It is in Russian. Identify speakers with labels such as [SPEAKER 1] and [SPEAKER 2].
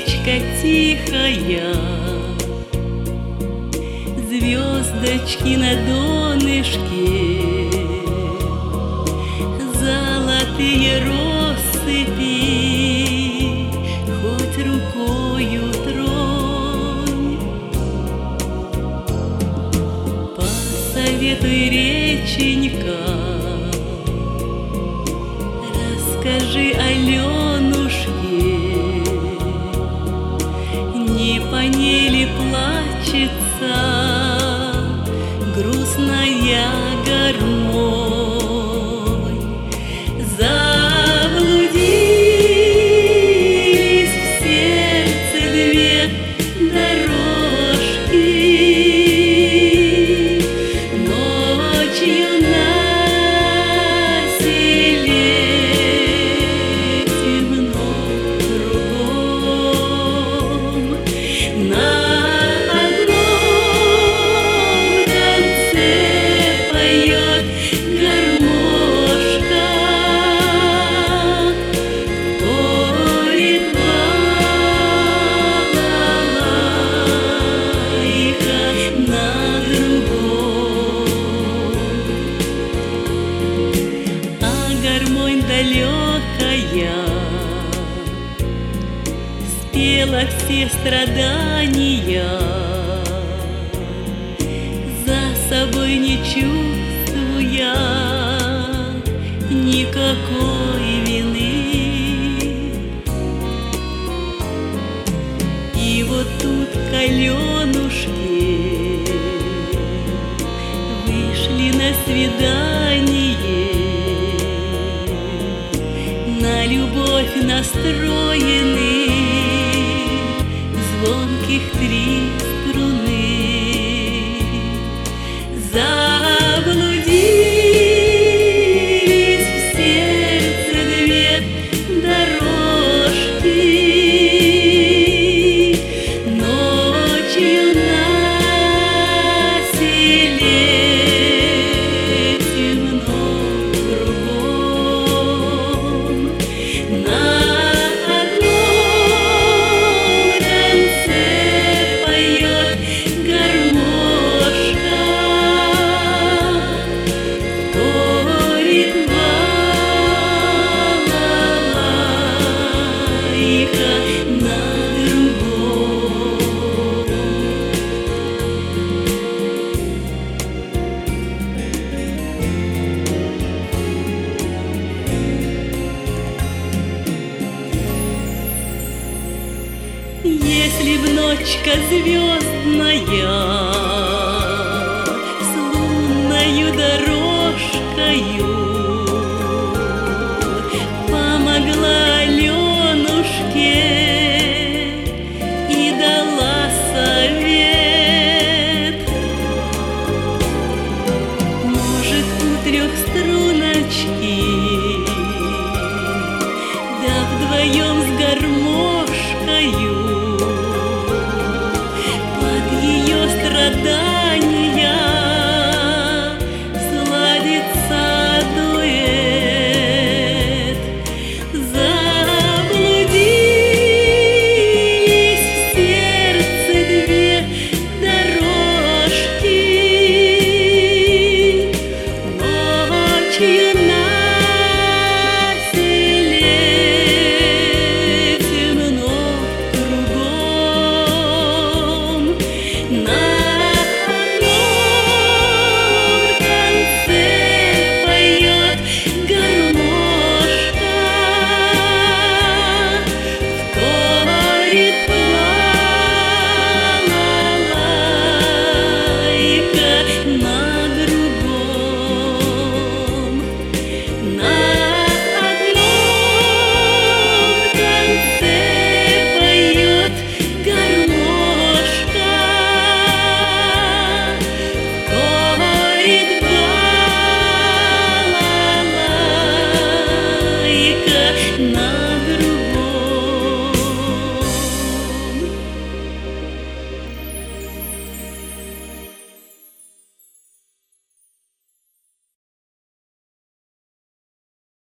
[SPEAKER 1] речка тихая, звездочки на донышке, золотые россыпи, хоть рукою тронь. Посоветуй, реченька, расскажи Аленушке, не по ней ли плачется грустная гармонь? Заблудились в сердце две дорожки, ночью на селе темно кругом. На одном конце поет гармошка, вторит балалайка на другом. А гармонь далекая спела все страдания, за собой не чувствуя никакой вины. И вот тут к Аленушке вышли на свидание, на любовь настроены, звонких три струны. Заблудились в сердце две дорожки, ночью на селе темно кругом. На одном конце поет гармошка, вторит балалайка на другом. Если б ночка звездная